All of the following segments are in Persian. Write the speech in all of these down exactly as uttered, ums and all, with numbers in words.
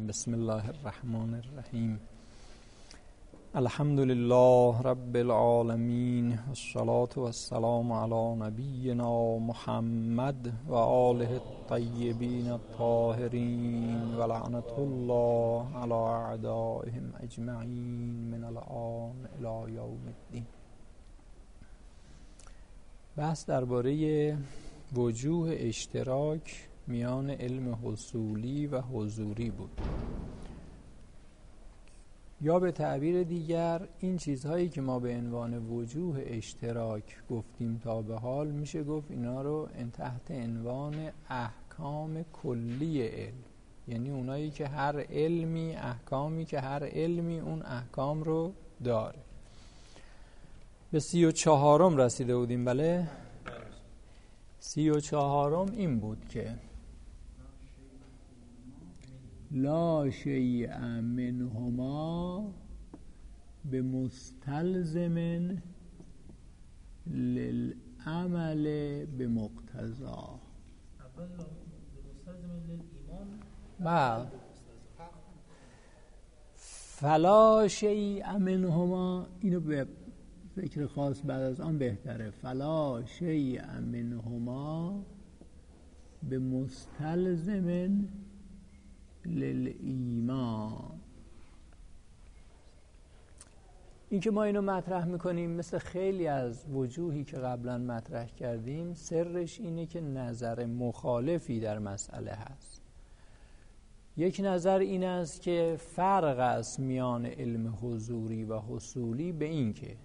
بسم الله الرحمن الرحیم. الحمد لله رب العالمین والصلاة والسلام علی نبینا محمد و آله الطیبین الطاهرین و لعنة الله علی اعدائهم اجمعین من الآن الی یوم الدین. بحث درباره وجوه اشتراک میان علم حصولی و حضوری بود، یا به تعبیر دیگر این چیزهایی که ما به عنوان وجوه اشتراک گفتیم تا به حال میشه گفت اینا رو تحت عنوان احکام کلی علم، یعنی اونایی که هر علمی احکامی که هر علمی اون احکام رو داره. به سی و چهارم رسیده بودیم. بله، سی و چهارم این بود که لا شیء منهما به مستلزم للعمل به مقتضا. بله، فلا شیء منهما، اینو به فکر خاص بعد از آن بهتره. فلا شیء منهما به مستلزم للایمان. این که ما اینو مطرح میکنیم مثل خیلی از وجوهی که قبلا مطرح کردیم، سرش اینه که نظر مخالفی در مسئله هست. یک نظر این است که فرق است میان علم حضوری و حصولی به این که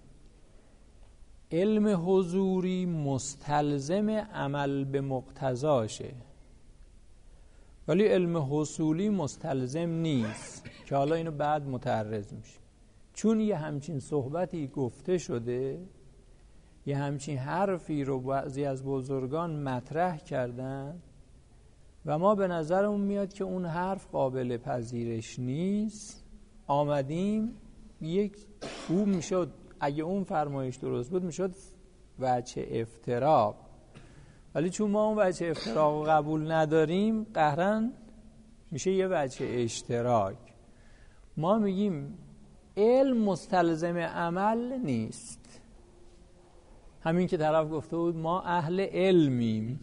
علم حضوری مستلزم عمل به مقتضاشه، ولی علم حصولی مستلزم نیست، که حالا اینو بعد متعرض میشه. چون یه همچین صحبتی گفته شده، یه همچین حرفی رو بعضی از بزرگان مطرح کردن و ما به نظرمون میاد که اون حرف قابل پذیرش نیست، آمدیم یک او میشد، اگه اون فرمایش درست بود میشد وجه افتراق، ولی چون ما اون وجه افتراق قبول نداریم قهرن میشه یه وجه اشتراک. ما میگیم علم مستلزم عمل نیست، همین که طرف گفته بود ما اهل علمیم،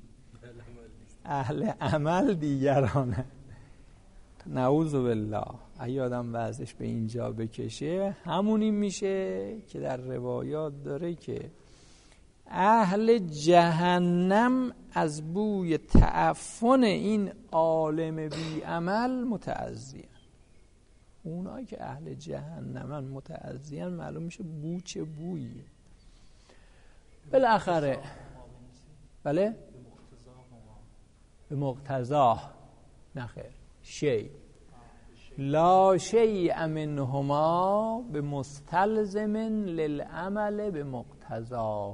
اهل عمل دیگرانه. نعوذ بالله، اگه آدم وضعش به اینجا بکشه همونی میشه که در روایات داره که اهل جهنم از بوی تعفن این عالم بی عمل متعذیان. اونایی که اهل جهنمن متعذیان، معلوم میشه بو چه بوییه. بالاخره بله به مقتضا، نخیر، شی لا شیء منهما به مستلزم للعمل به مقتضاه.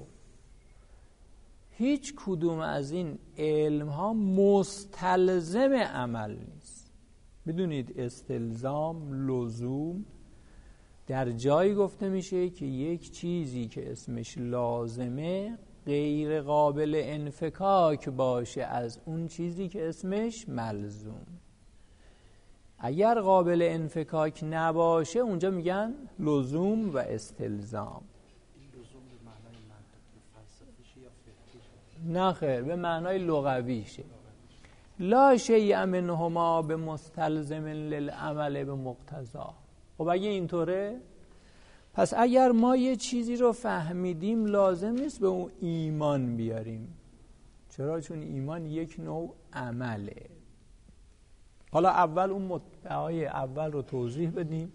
هیچ کدوم از این علم ها مستلزم عمل نیست. بدونید استلزام، لزوم در جایی گفته میشه که یک چیزی که اسمش لازمه غیر قابل انفکاک باشه از اون چیزی که اسمش ملزوم. اگر قابل انفکاک نباشه اونجا میگن لزوم و استلزام. لزوم به معنای منطقی فلسفیشه یا فقهیشه؟ نه خیر، به معنای لغویشه. لا شیء منهما به مستلزم للعمل به مقتضا. خب اگه اینطوره، پس اگر ما یه چیزی رو فهمیدیم لازم نیست به اون ایمان بیاریم. چرا؟ چون ایمان یک نوع عمله. حالا اول اون مدعای اول رو توضیح بدیم.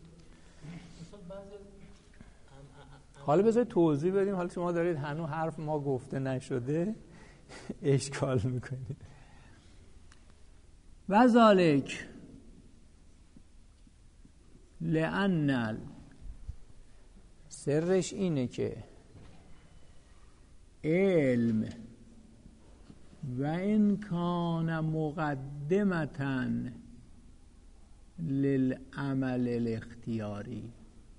حالا بذارید توضیح بدیم. حالا شما دارید هنوز حرف ما گفته نشده اشکال میکنید. و ذالک لأن، سرش اینه که علم و این کان مقدمتا للعمل الاختیاری.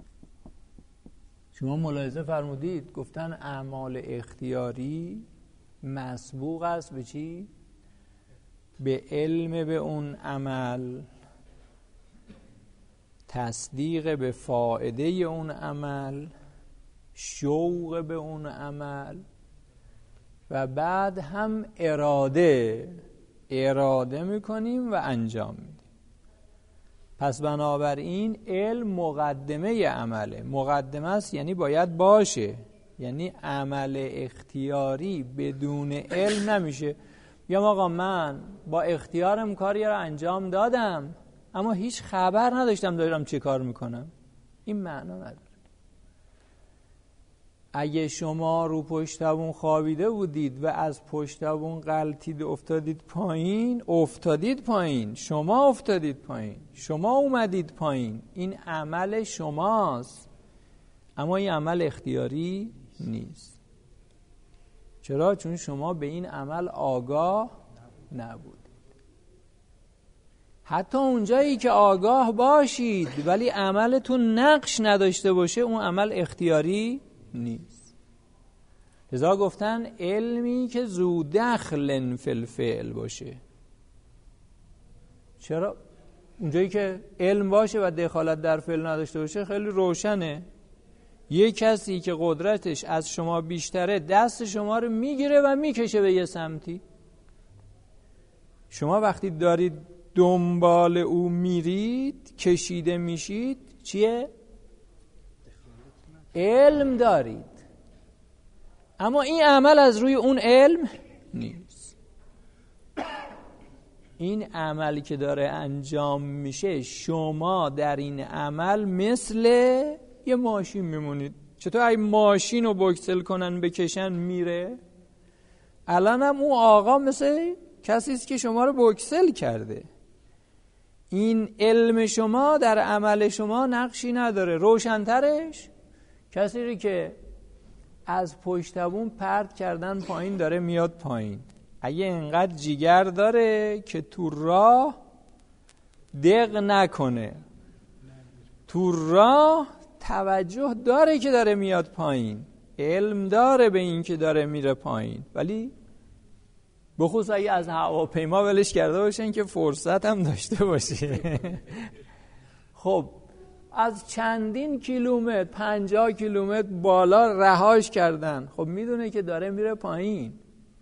شما ملاحظه فرمودید گفتن اعمال اختیاری مسبوق است به چی؟ به علم به اون عمل. تصدیق به فایده اون عمل، شوق به اون عمل و بعد هم اراده اراده میکنیم و انجام میدیم. پس بنابراین علم مقدمه عمله. مقدمه است یعنی باید باشه، یعنی عمل اختیاری بدون علم نمیشه. یا آقا من با اختیارم کاری رو انجام دادم اما هیچ خبر نداشتم دارم چه کار میکنم، این معنا نداره. اگه شما رو پشتبون خوابیده بودید و از پشتبون غلطید افتادید پایین، افتادید پایین، شما افتادید پایین، شما اومدید پایین، این عمل شماست اما این عمل اختیاری نیست. چرا؟ چون شما به این عمل آگاه نبودید. حتی اونجایی که آگاه باشید ولی عملتون نقش نداشته باشه، اون عمل اختیاری نیست. لذا گفتن علمی که ذو دخل فی الفعل باشه. چرا؟ اونجایی که علم باشه و دخالت در فعل نداشته باشه خیلی روشنه. یه کسی که قدرتش از شما بیشتره دست شما رو میگیره و میکشه به یه سمتی. شما وقتی دارید دنبال او میرید، کشیده میشید، چیه؟ علم دارید، اما این عمل از روی اون علم نیست. این عملی که داره انجام میشه، شما در این عمل مثل یه ماشین میمونید. چطور اگه ماشین رو بکسل کنن بکشن میره؟ الان هم اون آقا مثل کسی است که شما رو بکسل کرده. این علم شما در عمل شما نقشی نداره. روشن‌ترش کسی که از پشتبون پرت کردن پایین داره میاد پایین. اگه انقدر جیگر داره که تو راه دق نکنه، تو راه توجه داره که داره میاد پایین، علم داره به این که داره میره پایین، ولی بخصوص اگه از هواپیما ولش کرده باشن که فرصت هم داشته باشه. خب از چندین کیلومتر، پنجاه کیلومتر بالا رهاش کردن، خب میدونه که داره میره پایین،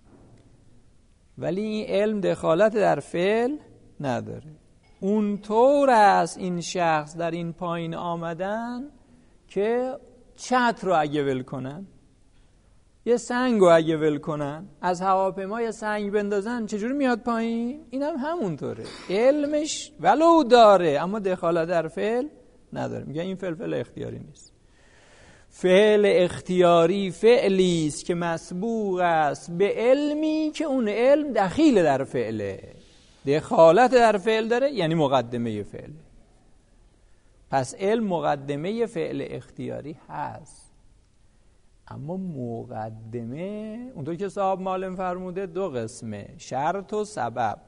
ولی این علم دخالت در فعل نداره. اونطور است این شخص در این پایین آمدن که چتر رو اگه ول کنن، یه سنگ رو اگه ول کنن، از هواپیما یه سنگ بندازن، چجوری میاد پایین؟ این هم همونطوره. علمش ولو داره اما دخالت در فعل نداره. میگه این فعل فعل اختیاری نیست. فعل اختیاری فعلی است که مسبوق است به علمی که اون علم دخیل در فعله، دخالت در فعل داره، یعنی مقدمه فعله. پس علم مقدمه فعل اختیاری هست، اما مقدمه اونطور که صاحب معلم فرموده دو قسمه، شرط و سبب.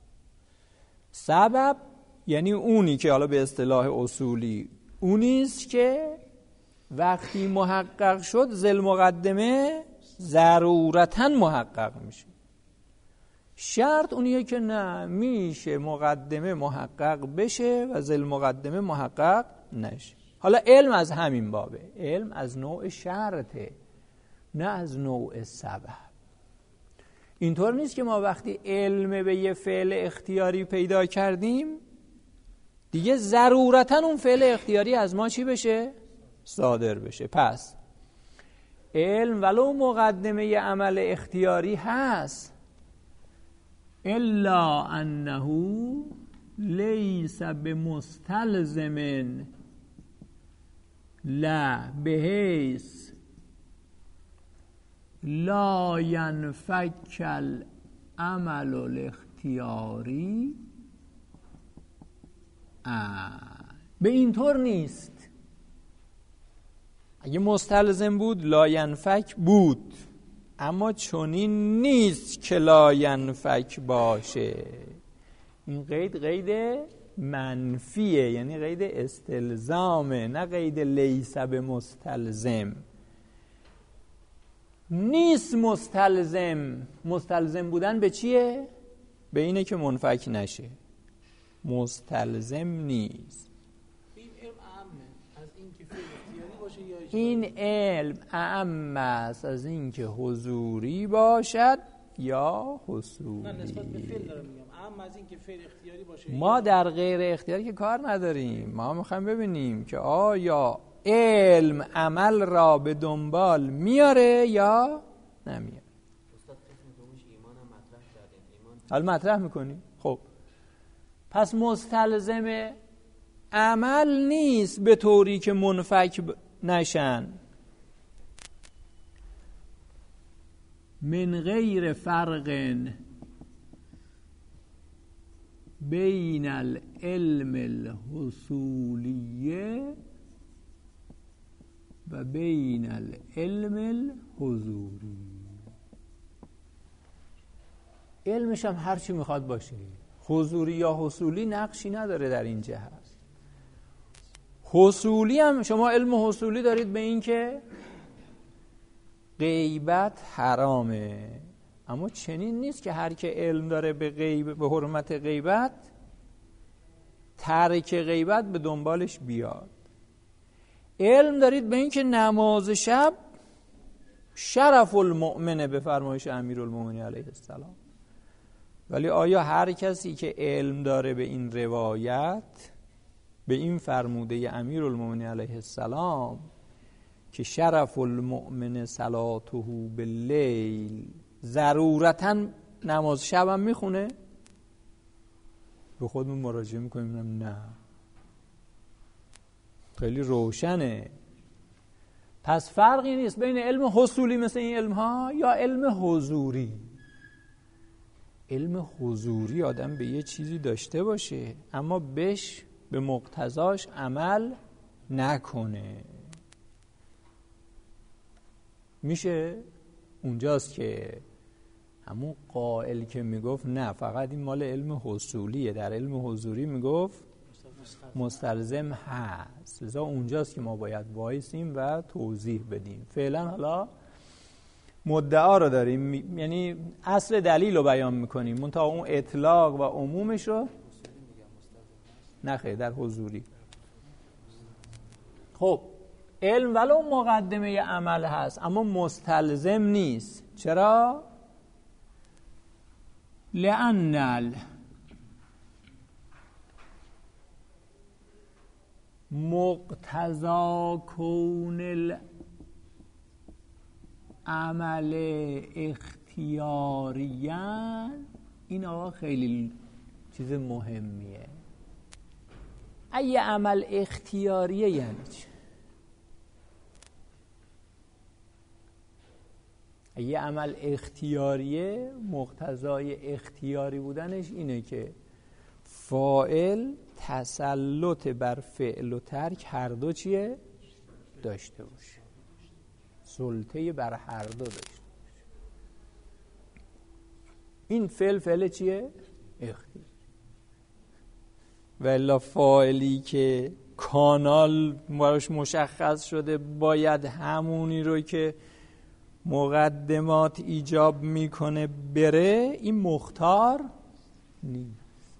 سبب یعنی اونی که حالا به اصطلاح اصولی اونیست که وقتی محقق شد ذل مقدمه ضرورتاً محقق میشه. شرط اونیه که نه، میشه مقدمه محقق بشه و ذل مقدمه محقق نشه. حالا علم از همین بابه، علم از نوع شرطه نه از نوع سبب. اینطور نیست که ما وقتی علم به یه فعل اختیاری پیدا کردیم دیگه ضرورتاً اون فعل اختیاری از ما چی بشه؟ صادر بشه. پس علم ولو مقدمه عمل اختیاری هست، الا انه لیس بمستلزم لا بحیث لا ینفک العمل الاختیاری. به این طور نیست. اگه مستلزم بود لا ینفک بود، اما چنین نیست که لا ینفک باشه. این قید قید منفیه، یعنی قید استلزامه، نه قید لیس به مستلزم. نیست مستلزم. مستلزم بودن به چیه؟ به اینه که منفک نشه. مستلزم نیست. این این که فعل اختیاری باشه یا این علم اعم است از این که حضوری باشد یا حصولی. نه نسبت به فعل دارم میگم، اعم از این که فعل اختیاری باشه. ما در غیر اختیاری که کار نداریم، ما میخوایم ببینیم که آیا علم عمل را به دنبال میاره یا نمیاره. استاد قسم دومش ایمان هم مطرح کردیم. ایمان حالا مطرح میکنیم. خب پس مستلزم عمل نیست به طوری که منفک نشن. من غیر فرق بین العلم الحصولیه و بین العلم الحضوری. علمش هم هر چی میخواد باشه، حضوری یا حصولی نقشی نداره در این جهت. حصولی هم شما علم حصولی دارید به این که غیبت حرامه، اما چنین نیست که هر که علم داره به غیب به حرمت غیبت ترک غیبت به دنبالش بیاد. علم دارید به این که نماز شب شرف المؤمنه به فرمایش امیرالمومنین علیه السلام، ولی آیا هر کسی که علم داره به این روایت، به این فرموده امیرالمومنین علیه السلام که شرف المؤمن صلاته باللیل، ضرورتاً نماز شب هم میخونه؟ به خودمون مراجعه میکنیم نه، خیلی روشنه. پس فرقی نیست بین علم حصولی مثل این علم ها یا علم حضوری. علم حضوری آدم به یه چیزی داشته باشه اما بهش به مقتضاش عمل نکنه. میشه؟ اونجاست که همون قائل که میگفت نه فقط این مال علم حصولیه، در علم حضوری میگفت مستلزم هست، لذا اونجاست که ما باید وایسیم و توضیح بدیم. فعلا حالا مدعا رو داریم، یعنی اصل دلیل رو بیان میکنیم، منتها اون اطلاق و عمومش رو نخیر در حضوری. خب علم ولو مقدمه عمل هست اما مستلزم نیست. چرا؟ لأن مقتضا کون العمل اختیاریاً، این آقا خیلی چیز مهمیه. اگه عمل اختیاریه یعنی چی؟ اگه عمل اختیاریه مقتضای اختیاری بودنش اینه که فاعل تسلط بر فعل و ترک هر دو چیه؟ داشته باشه، سلطه بر هر دو داشته باشه. این فعل فعل چیه؟ اختیار. والا فاعلی که کانال براش مشخص شده باید همونی رو که مقدمات ایجاب میکنه بره، این مختار نیست.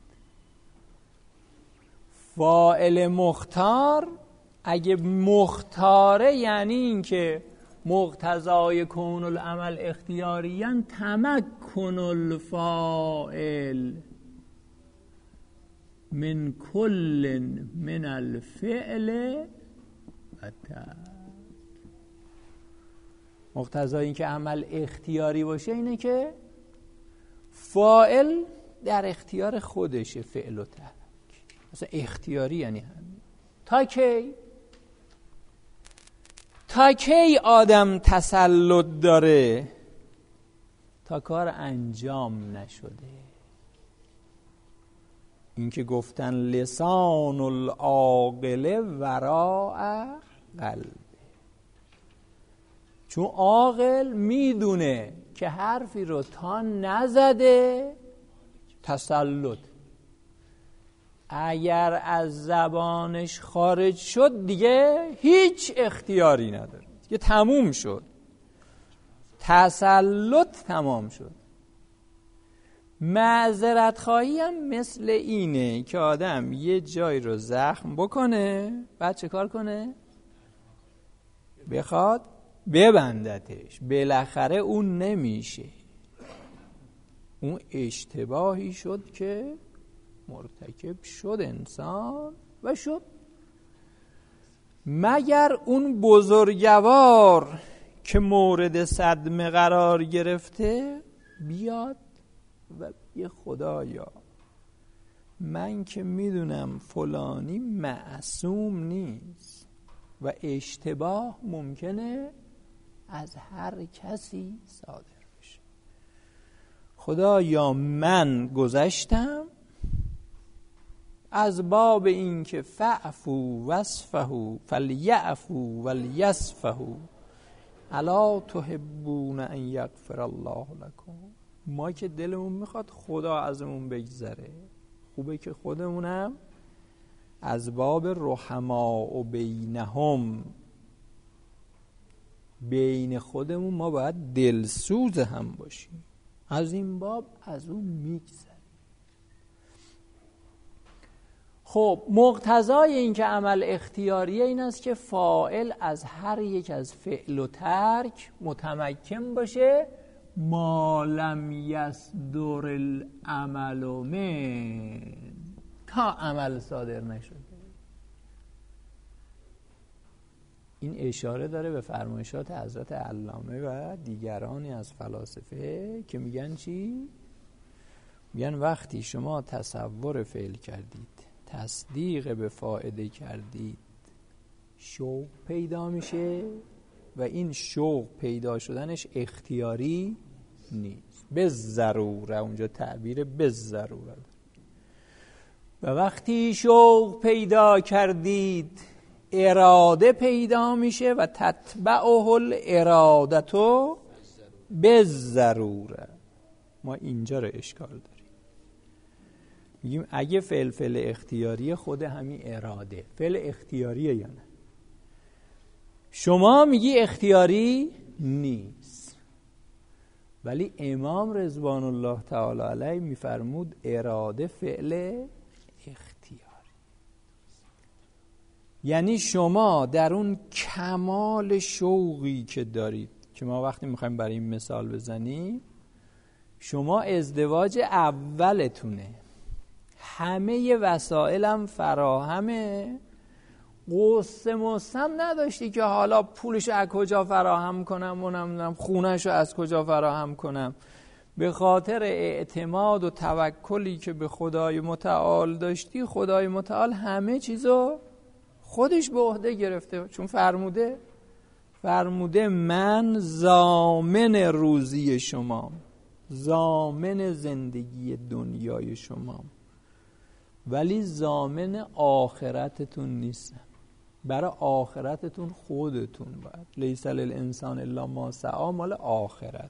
فاعل مختار اگه مختاره یعنی این که مقتضای کون العمل اختیاریاً تمکن الفاعل من کل من الفعل و ترک. مقتضای این که عمل اختیاری باشه اینه که فاعل در اختیار خودشه، فعل و ترک مثلا اختیاری یعنی همین. تا کی؟ تا کی آدم تسلط داره؟ تا کار انجام نشده. این که گفتن لسان العاقل وراء قلب، چون عاقل میدونه که حرفی رو تا نزده تسلط، اگر از زبانش خارج شد دیگه هیچ اختیاری نداره، دیگه تموم شد، تسلط تمام شد. معذرت خواهی هم مثل اینه که آدم یه جای رو زخم بکنه بعد چه کار کنه؟ بخواد ببندتش. بالاخره اون نمیشه، اون اشتباهی شد که مرتکب شد انسان و شد. مگر اون بزرگوار که مورد صدمه قرار گرفته بیاد و یه خدایا من که میدونم فلانی معصوم نیست و اشتباه ممکنه از هر کسی صادر بشه، خدایا من گذشتم از باب این که فعفو وصفهو فلیعفو ولیصفهو الا تحبون ان یغفر الله لکم. ما که دلمون میخواد خدا ازمون بگذره، خوبه که خودمونم از باب رحما و بینهم، بین خودمون ما باید دلسوز هم باشیم، از این باب از اون میگذره. خب مقتضای این که عمل اختیاریه این است که فاعل از هر یک از فعل و ترک متمکن باشه ما لم یصدر العمل من، تا عمل صادر نشده. این اشاره داره به فرمایشات حضرت علامه و دیگرانی از فلاسفه که میگن چی؟ میگن وقتی شما تصور فعل کردید، تصدیق به فائده کردید، شوق پیدا میشه و این شوق پیدا شدنش اختیاری نیست، به ضروره، اونجا تعبیر به ضروره. و وقتی شوق پیدا کردید اراده پیدا میشه و تتبعه الارادتو به ضروره. ما اینجا رو اشکال داریم، میگیم اگه فعل فعل اختیاری خود همین اراده فعل اختیاریه یا نه؟ شما میگی اختیاری نیست، ولی امام رضوان الله تعالی علیه میفرمود اراده فعل اختیاری. یعنی شما در اون کمال شوقی که دارید، که ما وقتی میخوایم برای این مثال بزنیم، شما ازدواج اولتونه، همه وسایلم فراهمه، قصه مستم نداشتی که حالا پولشو از کجا فراهم کنم و نمیدونم خونهشو از کجا فراهم کنم. به خاطر اعتماد و توکلی که به خدای متعال داشتی، خدای متعال همه چیزو خودش به عهده گرفته، چون فرموده فرموده من ضامن روزی شما، ضامن زندگی دنیای شما، ولی ضامن آخرتتون نیستم. برای آخرتتون خودتون باید، لیس للانسان الا ما سعی، مال آخرت.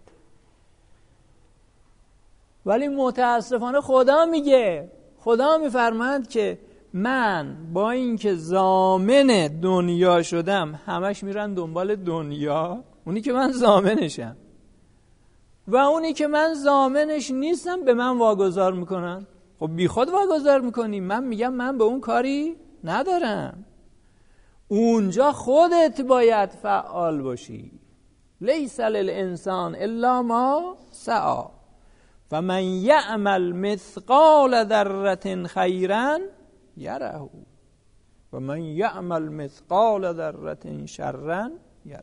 ولی متاسفانه خدا میگه، خدا میفرماید که من با اینکه ضامن دنیا شدم، همش میرن دنبال دنیا، اونی که من ضامنشم، و اونی که من ضامنش نیستم به من واگذار میکنن. خب بی خود واگذار میکنی، من میگم من به اون کاری ندارم. اونجا خودت باید فعال باشی. لیس للانسان الا ما سعی فمن یعمل مثقال ذره خیرا یره و من یعمل مثقال ذره شرا یره.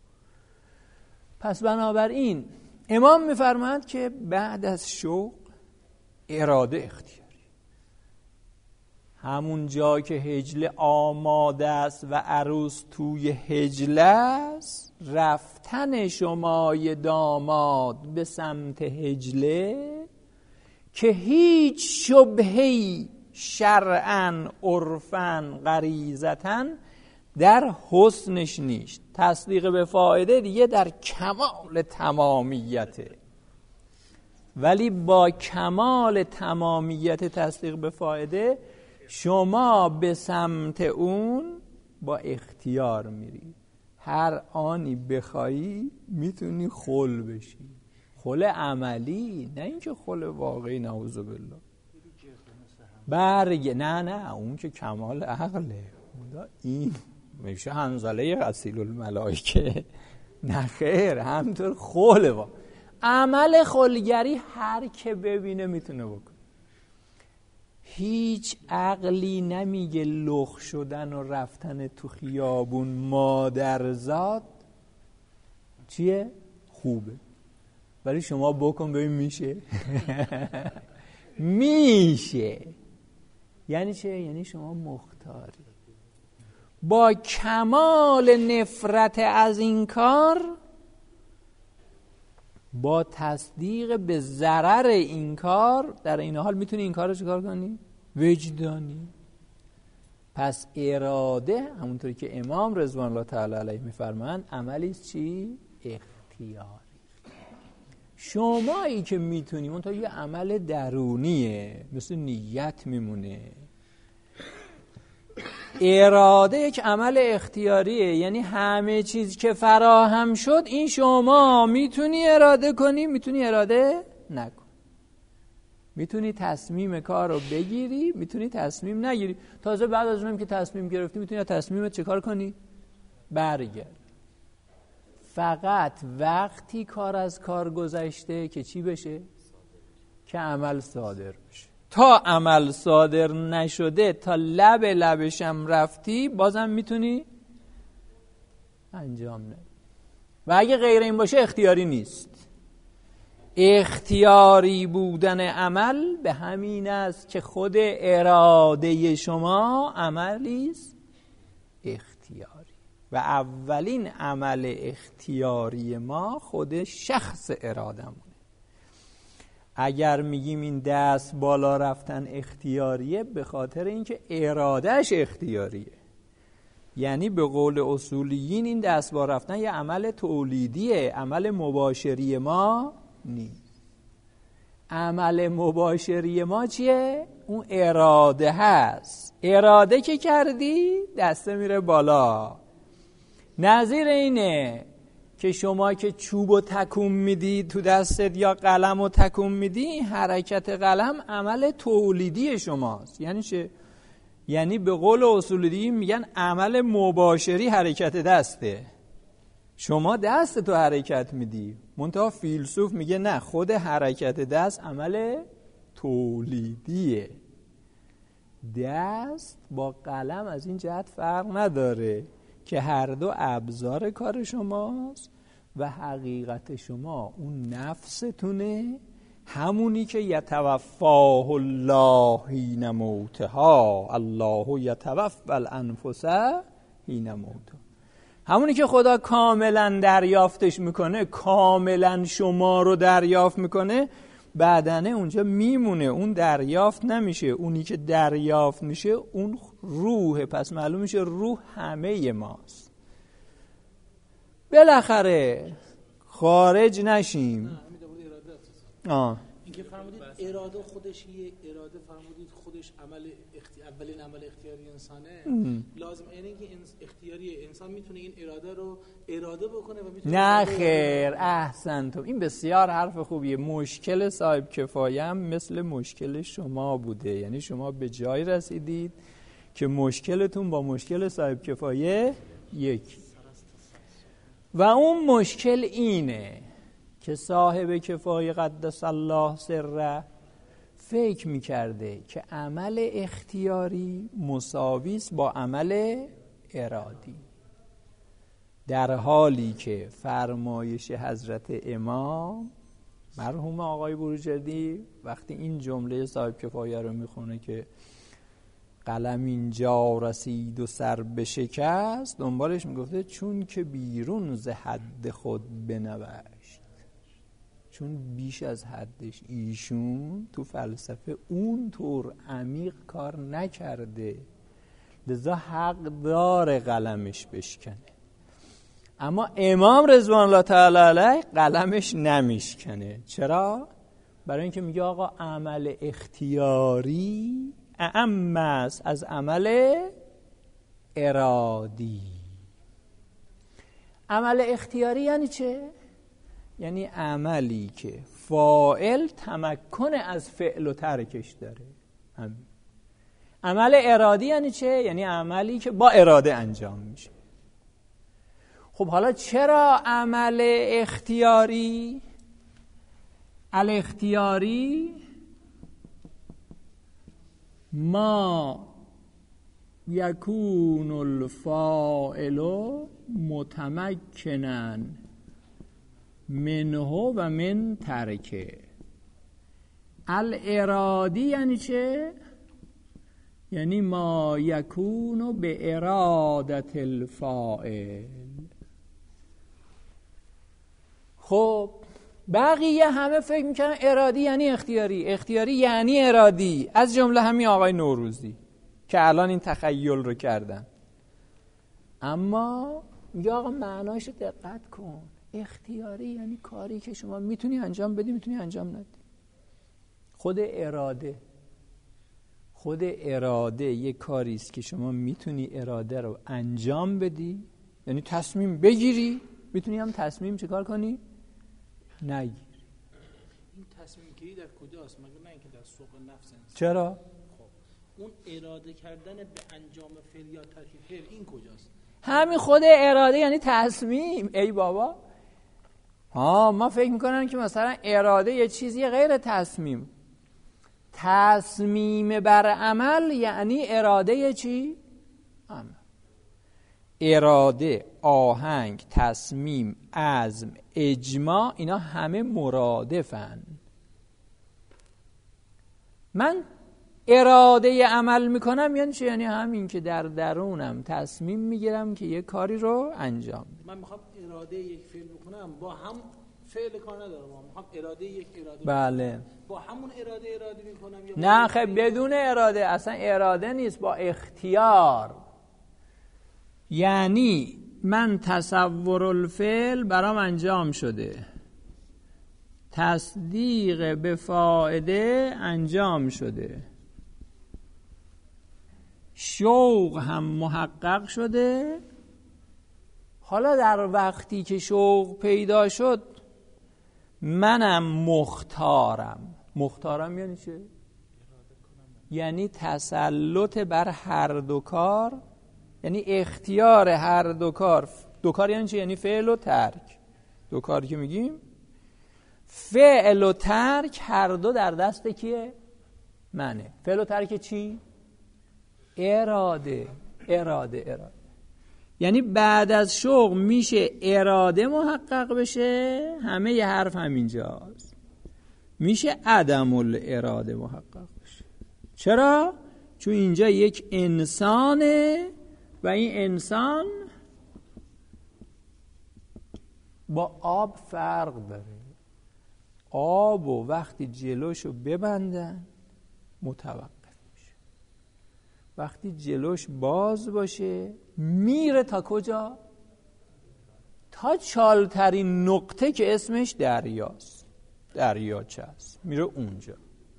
پس بنابراین امام میفرماید که بعد از شوق اراده اختیاری، همون جا که هجله آماده است و عروس توی هجله است، رفتن شمای داماد به سمت هجله که هیچ شبهه‌ای شرعاً عرفاً غریزتاً در حسنش نیست. تصدیق به فائده دیگه در کمال تمامیته، ولی با کمال تمامیت تصدیق به فائده شما به سمت اون با اختیار میری. هر آنی بخوایی میتونی خل بشی، خل عملی، نه اینکه خل واقعی، نعوذ بالله. برگ نه نه اون که کمال عقله. این میشه حنظله غسیل الملائکه. نه خیر، همطور خوله با عمل خلگری هر که ببینه میتونه بکنه. هیچ عقلی نمیگه لخ شدن و رفتن تو خیابون مادرزاد چیه؟ خوبه. ولی شما بکن ببین میشه. میشه. یعنی چه؟ یعنی شما مختاری. با کمال نفرت از این کار، با تصدیق به ضرر این کار، در این حال میتونی این کار رو چیکار کنی؟ وجدانی. پس اراده همونطوری که امام رضوان الله تعالی علیه میفرمایند عملی است چی؟ اختیاری. شمایی که میتونی، اون تا یه عمل درونیه، مثل نیت میمونه. اراده یک عمل اختیاریه، یعنی همه چیز که فراهم شد این شما میتونی اراده کنی، میتونی اراده نکن. میتونی تصمیم کار رو بگیری، میتونی تصمیم نگیری. تازه بعد از اونم که تصمیم گرفتی میتونی تصمیمت چه کار کنی؟ برگرد. فقط وقتی کار از کار گذشته که چی بشه؟ که عمل صادر بشه. تا عمل صادر نشده، تا لب لبشم رفتی، بازم میتونی انجام ندی. و اگه غیر این باشه اختیاری نیست. اختیاری بودن عمل به همین است که خود اراده شما عملی است اختیاری. و اولین عمل اختیاری ما خود شخص ارادمونه. اگر میگیم این دست بالا رفتن اختیاریه، به خاطر اینکه ارادهش اختیاریه. یعنی به قول اصولیین این دست بالا رفتن یه عمل تولیدیه، عمل مباشری ما نیست. عمل مباشری ما چیه؟ اون اراده هست. اراده که کردی دسته میره بالا. نظیر اینه که شما که چوبو تکون میدی تو دستت یا قلمو تکون میدی، حرکت قلم عمل تولیدی شماست. یعنی چه؟ یعنی به قول اصولی میگن عمل مباشری حرکت دسته. شما دست تو حرکت میدی، منتها فیلسوف میگه نه، خود حرکت دست عمل تولیدیه. دست با قلم از این جهت فرق نداره که هر دو ابزار کار شماست و حقیقت شما اون نفستونه، همونی که یتوفاه الله حین موتها، الله یتوفی الانفس حین موتها، همونی که خدا کاملا دریافتش میکنه، کاملا شما رو دریافت میکنه، بعدنه اونجا میمونه، اون دریافت نمیشه. اونی که دریافت میشه اون روحه. پس معلوم میشه روح همه ماست. بالاخره خارج نشیم. آه. اینکه فرمودید اراده خودش یه اراده، فرمودید خودش عمل اختی... اولین عمل اختیاری انسانه. ام. لازم اینه که اختیاری انسان میتونه این اراده رو اراده بکنه و میتونه. نه خیر، احسنتم. این بسیار حرف خوبیه. مشکل صاحب کفایه هم مثل مشکل شما بوده. یعنی شما به جای رسیدید که مشکلتون با مشکل صاحب کفایه یکی. و اون مشکل اینه که صاحب کفایه قدس الله سره فکر میکرده که عمل اختیاری مساوی است با عمل ارادی، در حالی که فرمایش حضرت امام مرحوم آقای بروجردی وقتی این جمله صاحب کفایه رو میخونه که قلم اینجا رسید و سر بشکست، دنبالش میگفته چون که بیرون ز حد خود بنوشت. چون بیش از حدش ایشون تو فلسفه اون طور عمیق کار نکرده، لذا حق داره قلمش بشکنه. اما امام رضوان الله تعالی علیه قلمش نمیشکنه. چرا؟ برای اینکه میگه آقا عمل اختیاری اعم است از عمل ارادی. عمل اختیاری یعنی چه؟ یعنی عملی که فاعل تمکن از فعل و ترکش داره. همین. عمل ارادی یعنی چه؟ یعنی عملی که با اراده انجام میشه. خب حالا چرا عمل اختیاری؟ الاختیاری ما یکون الفاعل متمکناً منه و من ترکه. الارادی یعنی چه؟ یعنی ما یکون به ارادت الفاعل. خب بقیه همه فکر میکنن ارادی یعنی اختیاری، اختیاری یعنی ارادی، از جمله همین آقای نوروزی که الان این تخیل رو کردن. اما میگه آقا معناش دقت کن، اختیاری یعنی کاری که شما میتونی انجام بدی، میتونی انجام ندی. خود اراده خود اراده یک کاری است که شما میتونی اراده رو انجام بدی، یعنی تصمیم بگیری، میتونی هم تصمیم چیکار کنی؟ نگیری. این تصمیم گیری در کجاست؟ مگه نه اینکه در سوق نفس انسان؟ چرا؟ خب اون اراده کردن به انجام فعل یا ترک فعل این کجاست؟ همین خود اراده یعنی تصمیم. ای بابا ها، ما فکر میکنن که مثلا اراده یه چیزی غیر تصمیم. تصمیم بر عمل یعنی اراده چی؟ عمل. اراده، آهنگ، تصمیم، عزم، اجماع، اینا همه مرادفن. من اراده عمل میکنم یعنی چی؟ یعنی همین که در درونم تصمیم میگیرم که یه کاری رو انجام بدم. من میخوام اراده یک فعل بکنم، با هم فعل کار ندارم، من میخوام اراده یک اراده بله بکنم. با همون اراده اراده میکنم یا نه خب بدون اراده، اصلا اراده نیست، با اختیار. یعنی من تصور الفعل برام انجام شده، تصدیق به فاعله انجام شده، شوق هم محقق شده. حالا در وقتی که شوق پیدا شد منم مختارم. مختارم یعنی چه؟ یعنی تسلط بر هر دو کار، یعنی اختیار هر دو کار. دو کار یعنی چه؟ یعنی فعل و ترک. دو کاری که میگیم فعل و ترک هر دو در دست کیه؟ منه. فعل و ترک چی؟ اراده. اراده اراده یعنی بعد از شوق میشه اراده محقق بشه، همه ی حرف همینجاست، میشه عدم الاراده محقق بشه. چرا؟ چون اینجا یک انسانه و این انسان با آب فرق داره. آب و وقتی جلوشو ببندن متوقف میشه، وقتی جلوش باز باشه میره تا کجا؟ تا چالترین نقطه که اسمش دریاست، دریاچه است، میره اونجا.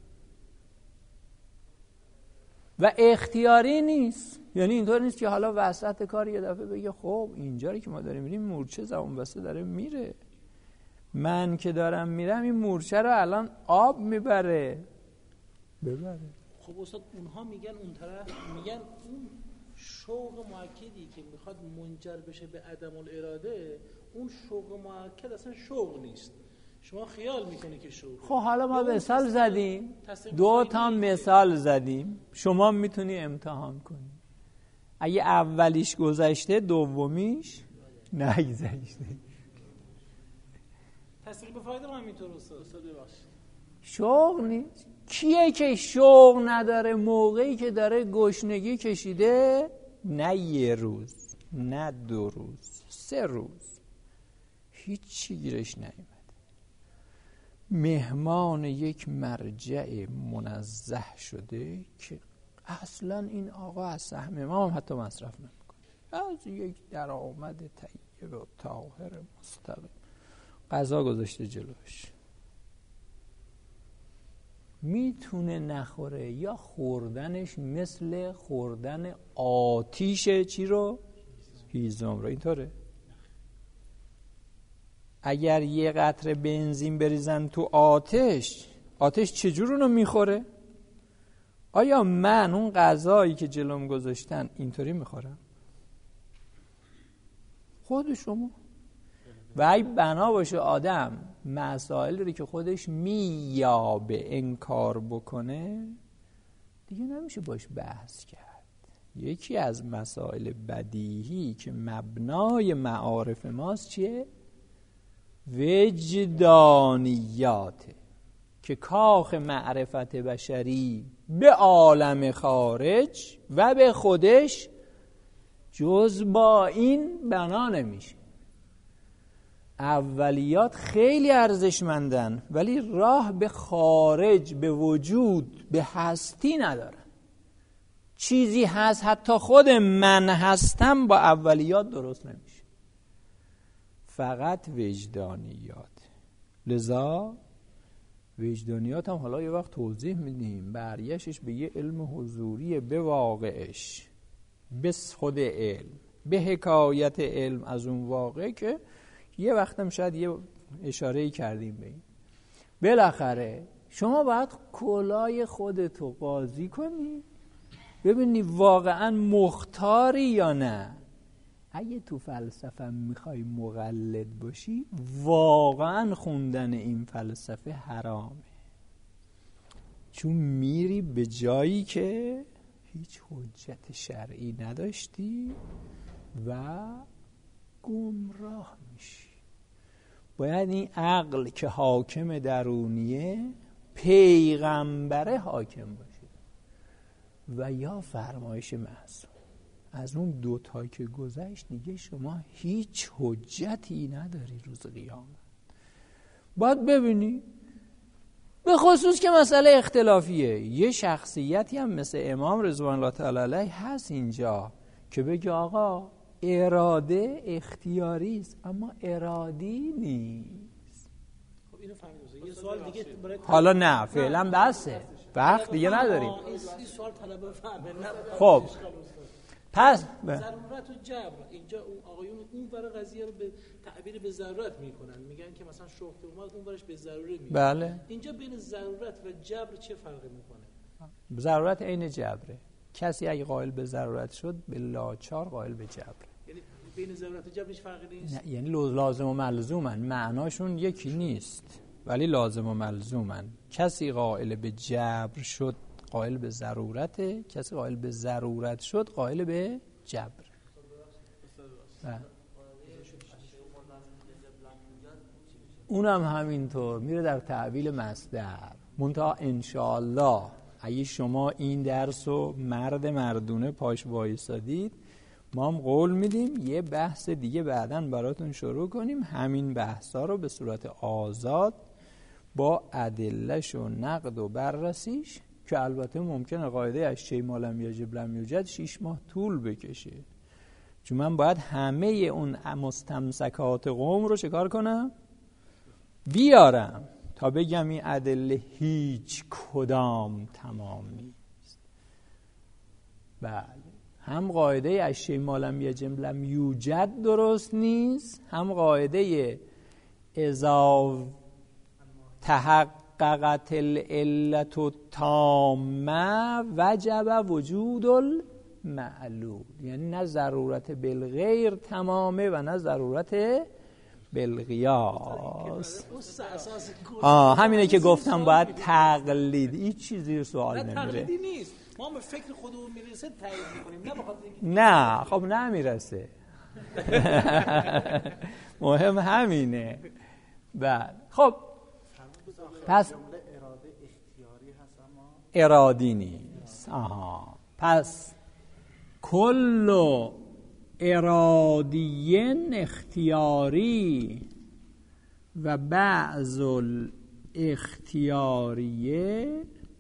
و اختیاری نیست، یعنی اینطور نیست که حالا وسط کار یه دفعه بگه خب اینجایی که ما داریم میریم مورچه زمان بسته داره میره، من که دارم میرم این مورچه رو الان آب میبره ببره. خب استاد اونها میگن اون طرف میگن اون شوق مؤکدی که میخواد منجر بشه به عدم الاراده، اون شوق مؤکد اصلا شوق نیست، شما خیال میکنی که شوق. خب حالا ما مثال زدیم، دو تا مثال زدیم، شما میتونی امتحان کنی. اگه اولیش گذشته دومیش نگذشته. تصدیق به فایده ما همینطور استاد ببخشید. شوق نیست. کیه که شوق نداره موقعی که داره گشنگی کشیده؟ نه یه روز، نه دو روز، سه روز هیچی گیرش نیومده، مهمان یک مرجع منزه شده که اصلا این آقا از سهم ما هم حتی مصرف نمیکنه، از یک درآمد طیب و طاهر مستقیم غذا گذاشته جلوش، میتونه نخوره یا خوردنش مثل خوردن آتیش چی رو؟ هیزم رو. اینطوره اگر یه قطره بنزین بریزن تو آتش، آتش چجور اونو میخوره؟ آیا من اون غذایی که جلوم گذاشتن اینطوری میخورم؟ خود شما. و اگه بنا باشه آدم مسائلی رو که خودش میابه انکار بکنه، دیگه نمیشه باش بحث کرد. یکی از مسائل بدیهی که مبنای معارف ماست چیه؟ وجدانیاته که کاخ معرفت بشری به عالم خارج و به خودش جز با این بنا نمیشه. اولیات خیلی ارزشمندن ولی راه به خارج، به وجود، به هستی ندارن. چیزی هست حتی خود من هستم با اولیات درست نمیشه، فقط وجدانیات. لذا وجدانیات هم حالا یه وقت توضیح میدیم، برگشتش به یه علم حضوری، به واقعش، به خود علم، به حکایت علم از اون واقع که یه وقتم شاید یه اشاره‌ای کردیم به این. بالاخره شما باید کلاه خودتو قاضی کنی ببینی واقعا مختاری یا نه. اگه تو فلسفه میخوای مقلد باشی، واقعا خوندن این فلسفه حرامه، چون میری به جایی که هیچ حجت شرعی نداشتی و گمراه میشی. باید این عقل که حاکم درونیه پیغمبر حاکم باشه و یا فرمایش معصوم. از اون دوتا که گذشت دیگه شما هیچ حجتی نداری روز قیامت. باید ببینی به خصوص که مسئله اختلافیه. یه شخصیتی هم مثل امام رضوان الله تعالی علیه هست اینجا که بگه آقا اراده اختیاری است اما ارادی نیست. خب اینو فهمیدم. یه سوال دیگه برای حالا نه فعلا بسه، وقت دیگه نداریم. این سوال طلب فهمه. خب پس ضرورت و جبر، اینجا اون آقایون اون برای قضیه رو به تعبیر به ضرورت میکنن، میگن که مثلا شوخ اومد اون برش به ضروره میگه. بله. اینجا بین ضرورت و جبر چه فرقی میکنه؟ ضرورت عین جبره. کسی اگه قائل به ضرورت شد به لاچار قائل به جبر. یعنی بین ضرورت و جبر هیچ فرقی نیست؟ نه، یعنی لازم و ملزومن، معناشون یکی نیست ولی لازم و ملزومن. کسی قائل به جبر شد قائل به ضرورته، کسی قائل به ضرورت شد قائل به جبر. اونم همینطور میره در تعبیل مصدر. منتها انشاءالله اگه شما این درس رو مرد مردونه پاش وایسادید، ما هم قول میدیم یه بحث دیگه بعداً براتون شروع کنیم، همین بحثا رو به صورت آزاد با ادله‌ش و نقد و بررسیش، که البته ممکنه قاعده از شی ما لم یجب لم یوجد شیش ماه طول بکشه، چون من باید همه اون مستمسکات قوم رو چکار کنم؟ بیارم تا بگم این ادله هیچ کدام تمام نیست. بله، هم قاعده از شی ما لم یجب لم یوجد درست نیست، هم قاعده اذا تحققت العلت التامه وجب وجود المعلول. یعنی نه ضرورت بالغیر تمامه و نه ضرورت بالقیاس. آه همینه که گفتم باید تقلید، هیچ چیزی سوال نمیره. تقلیدی نیست، ما به فکر خودمون میرسه تایید میکنیم، نه بخاطر نه خب نمیرسه. مهم همینه. بعد خب پس اراده اختیاری هست اما ارادی نیست. آها پس کل ارادین اختیاری و بعض الاختیاریه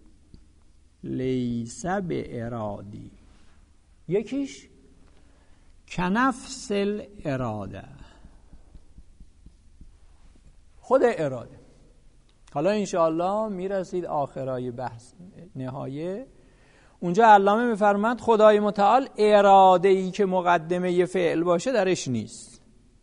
لیس به ارادی. یکیش کنفس الاراده، خود اراده. حالا انشاءالله میرسید آخرای بحث نهایه، اونجا علامه میفرماد خدای متعال اراده ای که مقدمه ی فعل باشه درش نیست.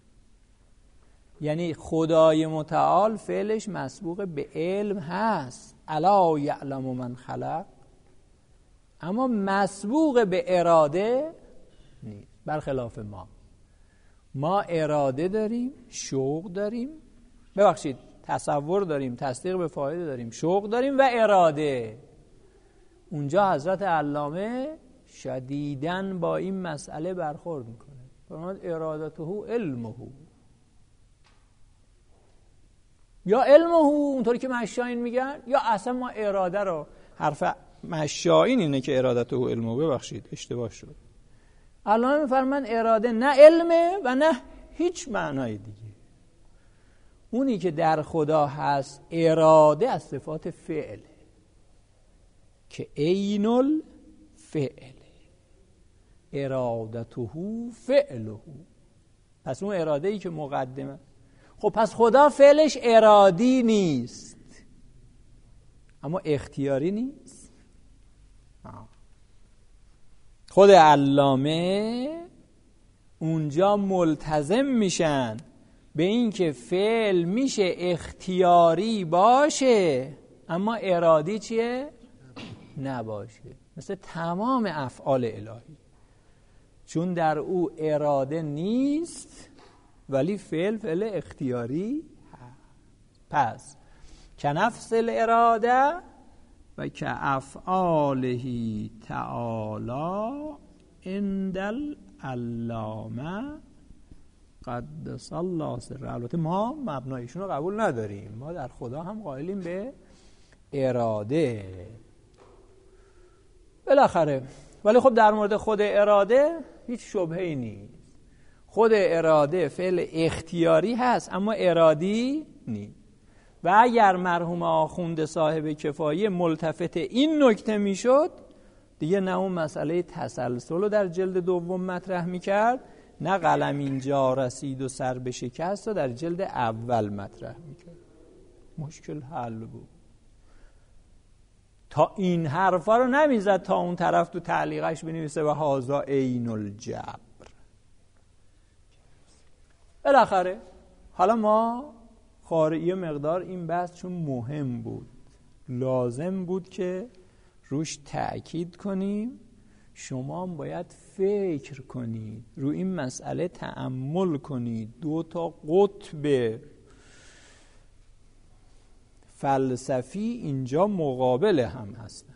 یعنی خدای متعال فعلش مسبوق به علم هست. الا یعلم من خلق. اما مسبوق به اراده نیست. برخلاف ما ما اراده داریم، شوق داریم، ببخشید تصور داریم، تصدیق به فایده داریم، شوق داریم و اراده. اونجا حضرت علامه شدیداً با این مسئله برخورد میکنه. فرمود ارادته علمه، یا علمه اونطوری که مشایین میگن، یا اصلا ما اراده رو، حرف مشایین اینه که ارادته علمه، ببخشید اشتباه شد. علامه میفرمان اراده نه علمه و نه هیچ معنای دیگه. اونی که در خدا هست اراده از صفات فعله که عین الفعل، ارادته فعله. پس اون اراده ای که مقدمه، خب پس خدا فعلش ارادی نیست اما اختیاری نیست. آه. خود علامه اونجا ملتزم میشن به این که فعل میشه اختیاری باشه اما ارادی چیه؟ نباشه. مثل تمام افعال الهی، چون در او اراده نیست ولی فعل فعل اختیاری هست. پس که نفس الاراده و که افعاله تعالی عند العلامه قدس الله سره. البته ما مبنایشون رو قبول نداریم، ما در خدا هم قائلیم به اراده بالاخره. ولی خب در مورد خود اراده هیچ شبهه‌ای نیست. خود اراده فعل اختیاری هست اما ارادی نیست. و اگر مرحوم آخوند صاحب کفایه ملتفت این نکته میشد، دیگه نه اون مسئله تسلسل رو در جلد دوم مطرح میکرد، نه قلم اینجا رسید و سر به شکست رو در جلد اول مطرح میکرد. مشکل حل بود. تا این حرفا رو نمیزد تا اون طرف تو تعلیقش بنویسه و هازا عین الجبر. بالاخره حالا ما خارجی مقدار این بحث چون مهم بود لازم بود که روش تأکید کنیم. شما هم باید فکر کنید، رو این مسئله تأمل کنید. دو تا قطب فلسفی اینجا مقابل هم هستن.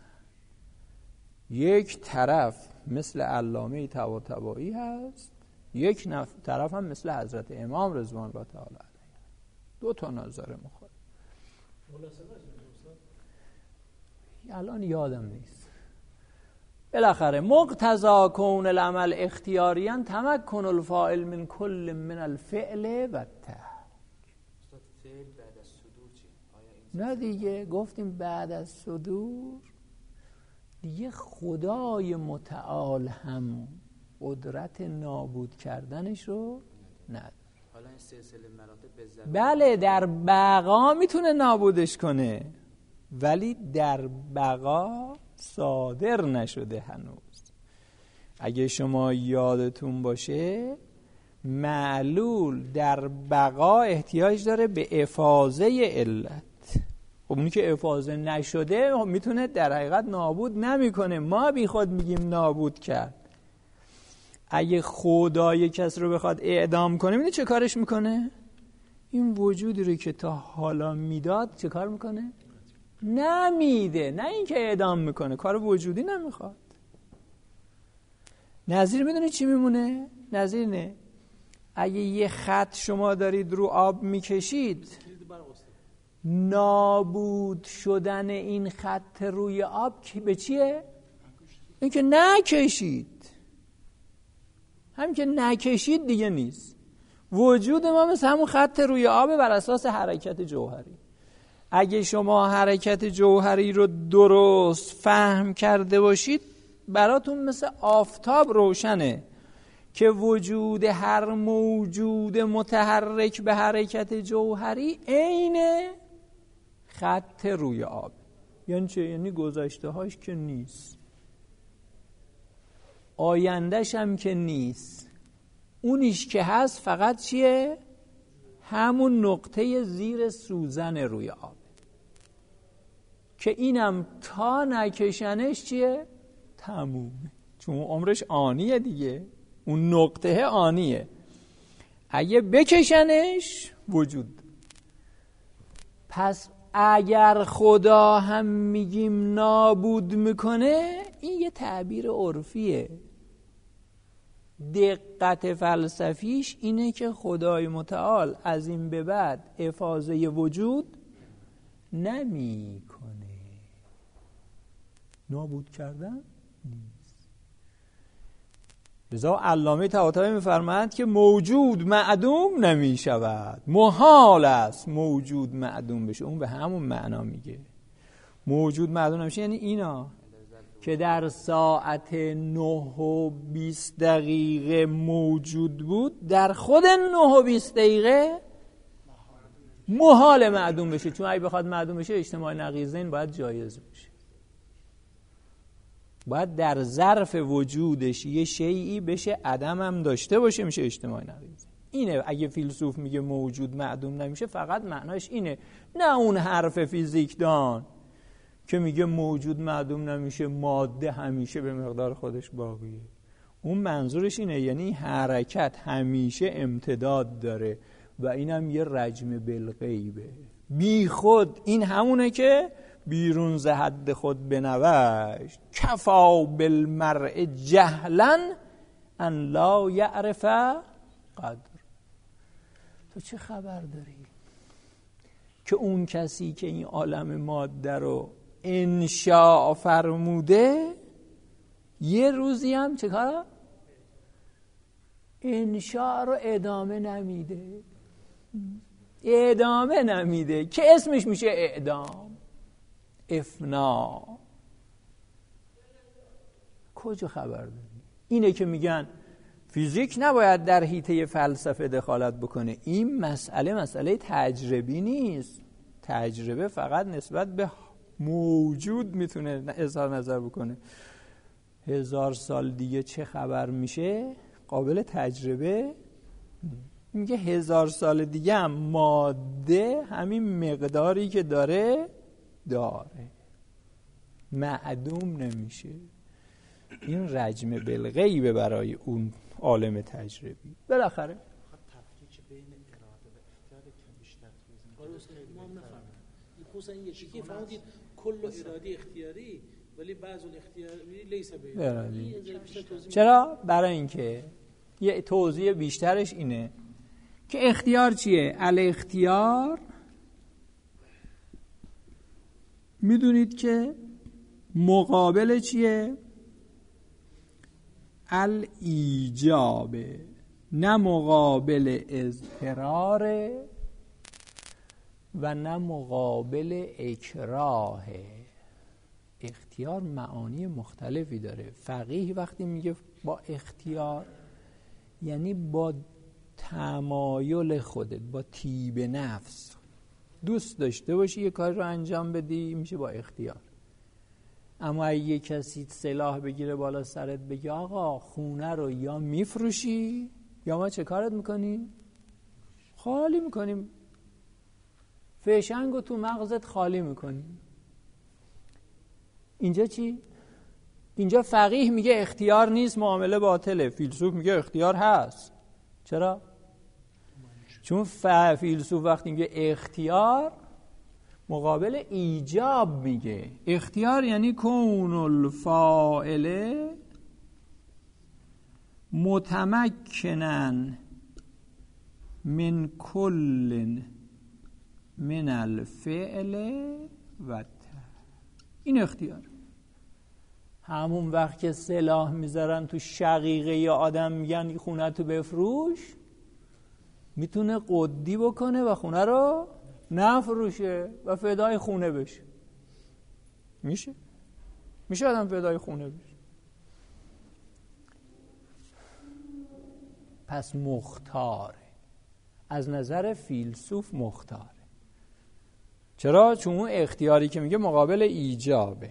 یک طرف مثل علامه طباطبایی هست، یک طرف هم مثل حضرت امام رضوان الله تعالی علیه. دو تا نظر مخالف. الان یادم نیست. بالاخره مقتضا کون العمل اختیاریان تمکن الفاعل من کل من الفعل و ترک. نه دیگه گفتیم بعد از صدور دیگه خدای متعال هم قدرت نابود کردنش رو نداره. حالا این سلسله مراتب به ضرورت بله در بقا میتونه نابودش کنه ولی در بقا صادر نشده هنوز. اگه شما یادتون باشه معلول در بقا احتیاج داره به افاضه علت. خب اونی که افاضه نشده میتونه در حقیقت نابود نمیکنه. ما بی خود میگیم نابود کرد. اگه خدای کس رو بخواد اعدام کنه میدونی چه کارش میکنه؟ این وجودی رو که تا حالا میداد چه کار میکنه؟ نمیده. نه این که اعدام میکنه، کار وجودی نمیخواد. نظیر میدونی چی میمونه؟ نظیر نه اگه یه خط شما دارید رو آب میکشید، نابود شدن این خط روی آب به چیه؟ این که نکشید. همین که نکشید دیگه نیست. وجود ما مثل همون خط روی آب بر اساس حرکت جوهری. اگه شما حرکت جوهری رو درست فهم کرده باشید براتون مثل آفتاب روشنه که وجود هر موجود متحرک به حرکت جوهری عین خط روی آب. یعنی چه؟ یعنی گذشته هاش که نیست، آیندهش هم که نیست. اونیش که هست فقط چیه؟ همون نقطه زیر سوزن روی آب که اینم تا نکشنش چیه؟ تمومه، چون عمرش آنیه دیگه، اون نقطه آنیه. اگه بکشنش وجود. پس اگر خدا هم میگیم نابود میکنه، این یه تعبیر عرفیه. دقت فلسفیش اینه که خدای متعال از این به بعد افاضه وجود نمیکنه. نابود کردن نیست. لذا علامه طباطبایی میفرماید که موجود معدوم نمی شود، محال است موجود معدوم بشه. اون به همون معنا میگه موجود معدوم نمیشه، یعنی اینا که در ساعت نه و بیست دقیقه موجود بود، در خود نه و بیست دقیقه محال معدوم بشه، چون اگه بخواد معدوم بشه اجتماع نقیضین باید جایز بشه. باید در ظرف وجودش یه شیئی بشه عدم هم داشته باشه، میشه اجتماع نقیضین. اینه اگه فیلسوف میگه موجود معدوم نمیشه، فقط معناش اینه، نه اون حرف فیزیک دان که میگه موجود معدوم نمیشه، ماده همیشه به مقدار خودش باقیه. اون منظورش اینه، یعنی حرکت همیشه امتداد داره و اینم یه رجم بالغیبه. بی خود این همونه که بیرون ز حد خود بنوشت، کفا بالمرء جهلا ان لا یعرف قدر. تو چه خبر داری که اون کسی که این عالم ماده رو انشاء فرموده یه روزی هم چه کار؟ انشاء رو ادامه نمیده، ادامه نمیده که اسمش میشه اعدام، افنا. کجا خبر داری؟ اینه که میگن فیزیک نباید در حیطه فلسفه دخالت بکنه. این مسئله مسئله تجربی نیست. تجربه فقط نسبت به موجود میتونه اظهار نظر بکنه. هزار سال دیگه چه خبر میشه قابل تجربه. میگه هزار سال دیگه هم ماده همین مقداری که داره داره، معدوم نمیشه. این رجم بالغیبه برای اون عالم تجربی. بالاخره تفکیک بین اراده و اختیار که بیشتر توضیح ما هم نفهمیم. خصوصا این یکی فهمیدید کل ارادی اختیاری، ولی بعض الاختیاری لیس به ارادی. چرا؟ برای اینکه یه توضیح بیشترش اینه که اختیار چیه؟ الاختیار میدونید که مقابل چیه؟ الایجاب، نه مقابل اضطرار و نه مقابل اکراه. اختیار معانی مختلفی داره. فقیه وقتی میگه با اختیار یعنی با تمایل خودت، با طیب نفس دوست داشته باشی یه کار رو انجام بدی، میشه با اختیار. اما اگه یه کسی سلاح بگیره بالا سرت بگه آقا خونه رو یا میفروشی یا ما چه کارت میکنیم؟ خالی میکنیم، فشنگو تو مغزت خالی میکنیم. اینجا چی؟ اینجا فقیه میگه اختیار نیست، معامله باطله. فیلسوف میگه اختیار هست. چرا؟ چون فیلسوف وقتی میگه اختیار مقابل ایجاب میگه. اختیار یعنی کون الفاعل متمکنن من کل من الفعل و این اختیار. همون وقت که سلاح میذارن تو شقیقه یا آدم میگن خونه تو بفروش، میتونه قدی بکنه و خونه رو نفروشه و فدای خونه بشه. میشه؟ میشه آدم فدای خونه بشه. پس مختاره، از نظر فیلسوف مختاره. چرا؟ چون اون اختیاری که میگه مقابل ایجابه.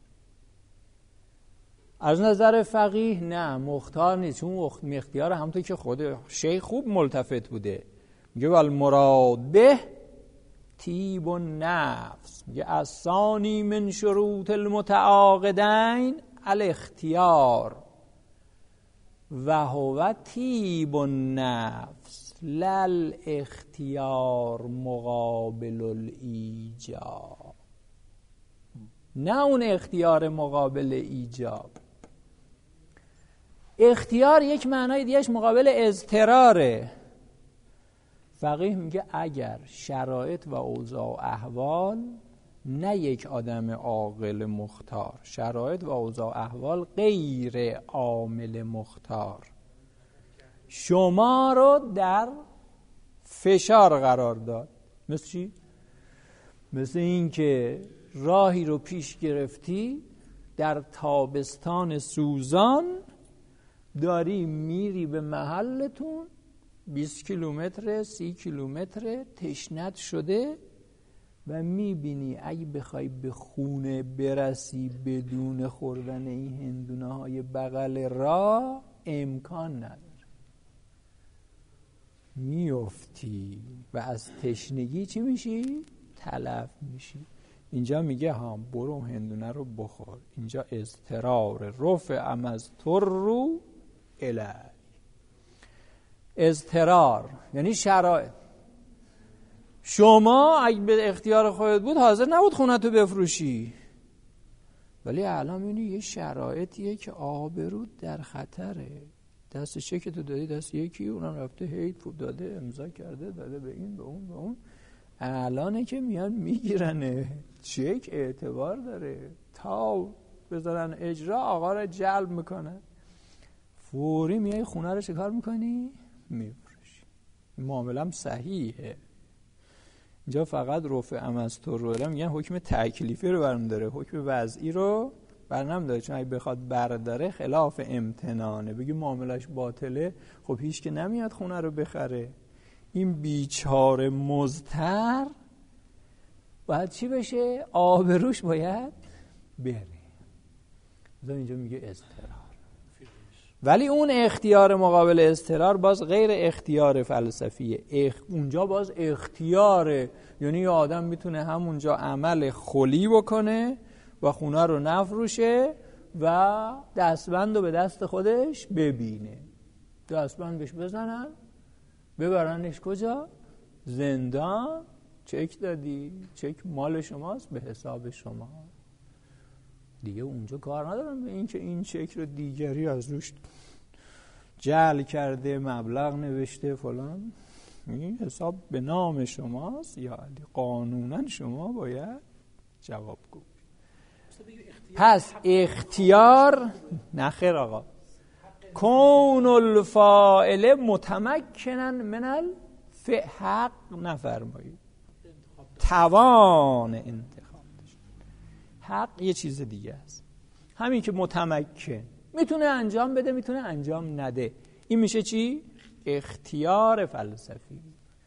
از نظر فقیه نه، مختار نیست. چون اختیار همونطور که خود شیخ خوب ملتفت بوده میگه والمراد به طیب النفس، میگه الثانی من شروط المتعاقدین الاختیار و هو طیب النفس لل اختیار مقابل الایجاب. نه اون اختیار مقابل ایجاب. اختیار یک معنای دیگهش مقابل اضطراره. فقیه میگه اگر شرایط و اوضاع و احوال، نه یک آدم عاقل مختار، شرایط و اوضاع و احوال غیر عامل مختار شما رو در فشار قرار داد. مثل چی؟ مثل این که راهی رو پیش گرفتی در تابستان سوزان، داری میری به محلتون، بیست کیلومتر سی کیلومتر، تشنت شده و میبینی اگه بخوای به خونه برسی بدون خوردن این هندونه های بغل راه امکان نداره، میافتی و از تشنگی چی میشی؟ تلف میشی. اینجا میگه ها برو هندونه رو بخور. اینجا اضطرار رفع از ترو الی. اضطرار یعنی شرایط. شما اگه به اختیار خودت بود حاضر نبود خونتو بفروشی، ولی الان میبینی یه شرایطیه که آبرود در خطره. دست چکتو دادی دست یکی، اونم رفته هیت پول داده، امضا کرده، داده به این به اون به اون. الانه که میان میگیرنه، چک اعتبار داره، تا بذارن اجرا آقا رو جلب میکنن، فوری میای خونه رو چکار میکنی؟ میفروشی. معاملم صحیحه. اینجا فقط رفع از تروره میگن حکم تکلیفی رو برم داره، حکم وضعی رو برنم داره، چون اگه بخواد برداره خلاف امتنانه، بگی معاملش باطله، خب هیچ که نمیاد خونه رو بخره. این بیچاره مضطر باید چی بشه؟ آبروش باید بره. اینجا میگه اضطرار. ولی اون اختیار مقابل اضطرار باز غیر اختیار فلسفیه. اخ... اونجا باز اختیاره، یعنی یه آدم میتونه همونجا عمل خلی بکنه و خونه رو نفروشه و دستبند رو به دست خودش ببینه، دستبند بهش بزنن ببرنش کجا؟ زندان. چک دادی، چک مال شماست، به حساب شما دیگه. اونجا کار ندارم به این که این چک رو دیگری از روش جعل کرده، مبلغ نوشته فلان. این حساب به نام شماست، یا علی قانونا شما باید جوابگو. پس اختیار نخیر آقا، کون الفاعل متمکنن من الفعل، حق نفرمایید، توان انتخاب داشت. حق یه چیز دیگه است. همین که متمکن میتونه انجام بده، میتونه انجام نده، این میشه چی؟ اختیار فلسفی.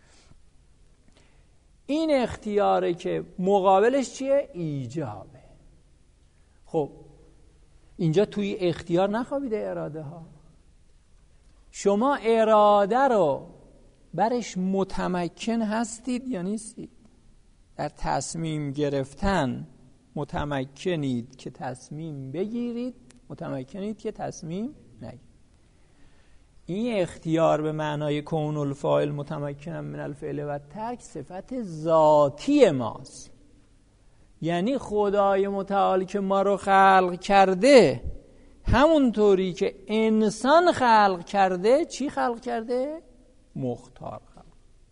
این اختیاره که مقابلش چیه؟ ایجابه. خب اینجا توی اختیار نخوابیده اراده ها. شما اراده رو برش متمکن هستید یا نیستید؟ در تصمیم گرفتن متمکنید که تصمیم بگیرید، متمکنید که تصمیم نگیرید. این اختیار به معنای کون الفاعل متمکن من الفعل و ترک صفت ذاتی ماست. یعنی خدای متعال که ما رو خلق کرده، همونطوری که انسان خلق کرده، چی خلق کرده؟ مختار خلق.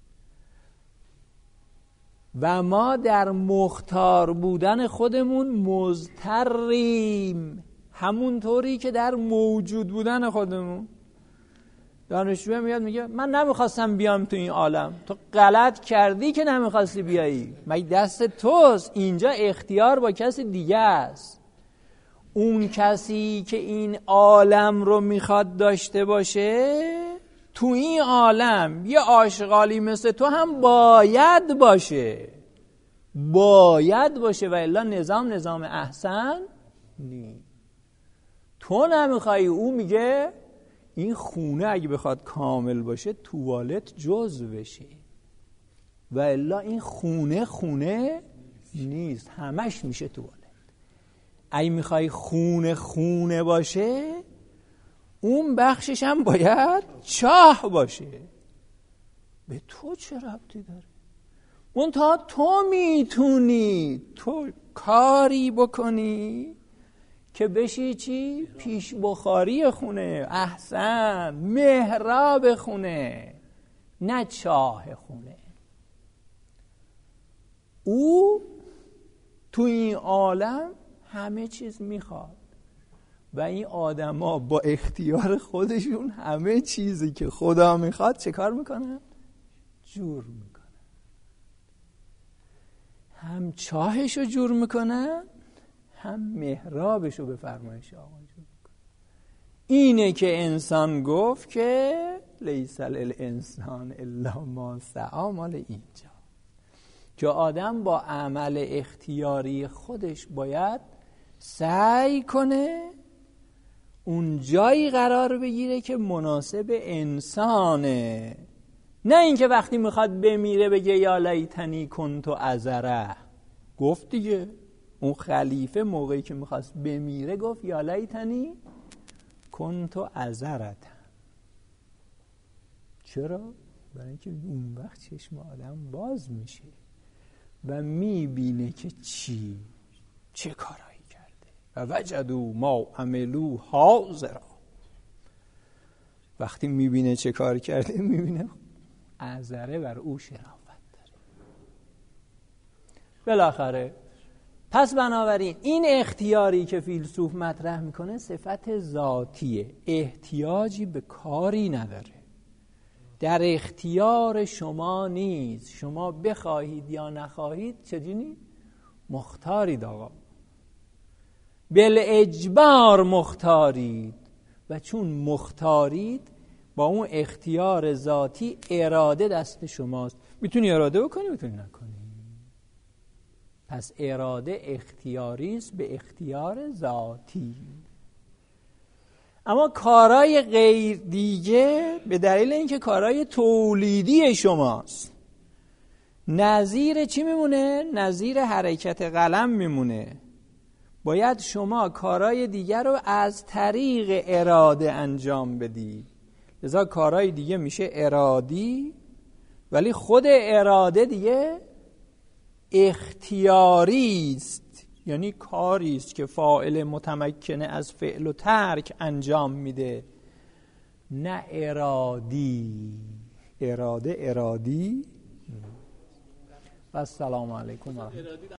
و ما در مختار بودن خودمون مضطریم، همونطوری که در موجود بودن خودمون. دانشجو میاد میگه من نمیخواستم بیام تو این عالم. تو غلط کردی که نمیخواستی بیایی، مگه دست توست؟ اینجا اختیار با کسی دیگه است. اون کسی که این عالم رو میخواد داشته باشه، تو این عالم یه آشغالی مثل تو هم باید باشه، باید باشه، و الا نظام نظام احسن نی. تو نمیخوای، او میگه این خونه اگه بخواد کامل باشه توالت جزء بشه، و الا این خونه خونه نیست، همش میشه توالت. اگه میخوای خونه خونه باشه اون بخشش هم باید چاه باشه. به تو چه ربطی داره؟ منتها تو میتونی تو کاری بکنی که بشی چی؟ پیش بخاری خونه، احسن، محراب خونه، نه چاه خونه. او تو این عالم همه چیز میخواد و این آدما با اختیار خودشون همه چیزی که خدا میخواد چه کار میکنن؟ جور میکنن. هم چاهشو جور میکنن هم محرابشو به فرمایش آقا جور میکنن. اینه که انسان گفت که لیس للانسان الا ما سعی، مال اینجا که آدم با عمل اختیاری خودش باید سعی کنه اون جایی قرار بگیره که مناسب انسانه، نه اینکه وقتی میخواد بمیره بگه یا لیتنی کنتو ازره. گفت دیگه اون خلیفه موقعی که میخواست بمیره گفت یا لیتنی کنتو ازرت. چرا؟ برای اینکه اون وقت چشم آدم باز میشه و میبینه که چی چه کارایی کرده و وجدوا ما عملوا حاضرا. وقتی میبینه چه کار کرده میبینه عذره بر او شرافت داره. بالاخره پس بنابراین این اختیاری که فیلسوف مطرح میکنه صفت ذاتیه، احتیاجی به کاری نداره، در اختیار شما نیست. شما بخواهید یا نخواهید چجوری؟ مختارید آقا، بالاجبار مختارید و چون مختارید با اون اختیار ذاتی اراده دست شماست. میتونی اراده بکنی میتونی نکنی. پس اراده اختیاری است به اختیار ذاتی. اما کارهای غیر دیگه به دلیل اینکه کارهای تولیدی شماست نظیر چی میمونه؟ نظیر حرکت قلم میمونه. باید شما کارهای دیگر رو از طریق اراده انجام بدی. لذا کارهای دیگه میشه ارادی، ولی خود اراده دیگه اختیاری است، یعنی کاری است که فاعل متمکنه از فعل و ترک انجام میده، نه ارادی. اراده ارادی. و السلام علیکم.